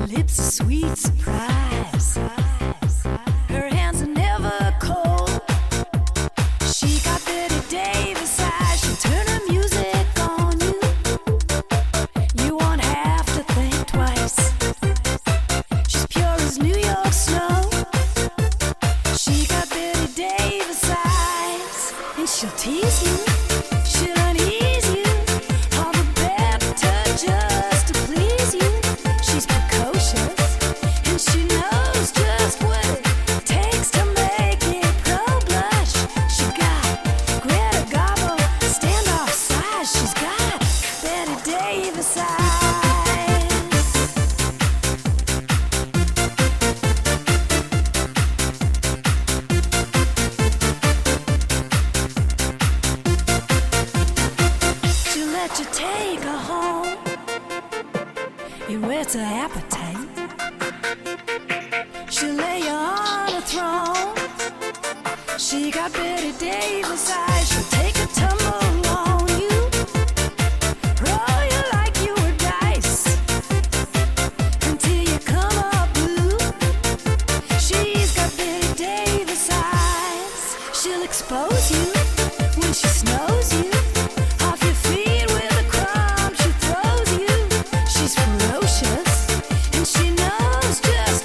lips a sweet surprise. Her hands are never cold. She got Betty Davis eyes. She'll turn her music on you. You won't have to think twice. She's pure as New York snow. She got Betty Davis eyes, and she'll tease you. She'll unease you. All the better just to please you. She's precocious, and she knows just what it takes to make it pro blush. She got Greta Garbo standoff size. She's got Betty Davis eyes. She'll let you take her home. It whets her appetite. She'll lay you on a throne. She got Betty Davis eyes. She'll take a tumble on you, roll you like you were dice, until you come up blue. She's got Betty Davis eyes. She'll expose you when she snows you. Off your feet with a crumb she throws you. She's ferocious, and she knows just